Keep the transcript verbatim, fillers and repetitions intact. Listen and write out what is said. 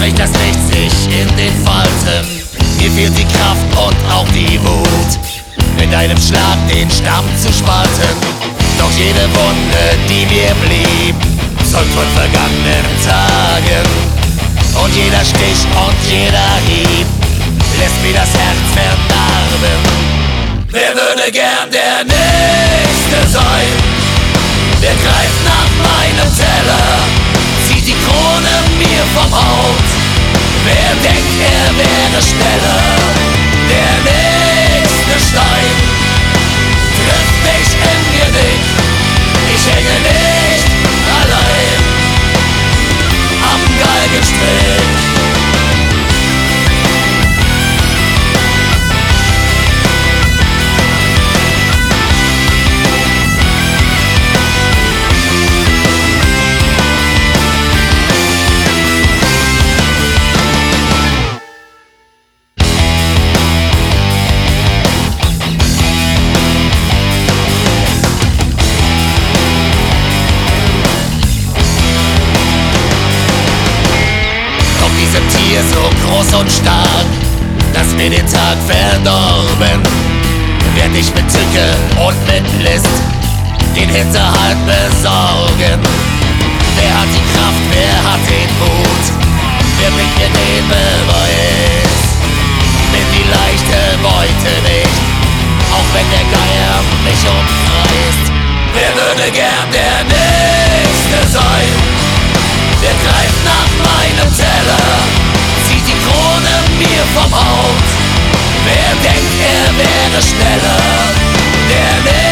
ich das Licht sich in den Falten. Mir fehlt die Kraft und auch die Wut, mit einem Schlag den Stamm zu spalten. Doch jede Wunde, die mir blieb, zeugt von vergangenen Tagen. Und jeder Stich und jeder Hieb lässt mir das Herz verdarben. Wer würde gern der Nächste sein? Wer greift nach meinem Teller, zieht die Krone mir vom Haupt? Wer denkt, er wäre schneller? Der nächste Stein trifft mich im Genick. Ich hänge nicht allein am Galgenstrick. Tier so groß und stark, dass mir den Tag verdorben, werd ich mit Tücke und mit List den Hinterhalt besorgen. Wer hat die Kraft, wer hat den Mut, wer bringt mir den Beweis? Bin die leichte Beute nicht, auch wenn der Geier mich umkreist. Wer würde gern der Nächste sein? Wer greift nach meinem Teller, zieht die Krone mir vom Haupt? Wer denkt, er wäre schneller? Der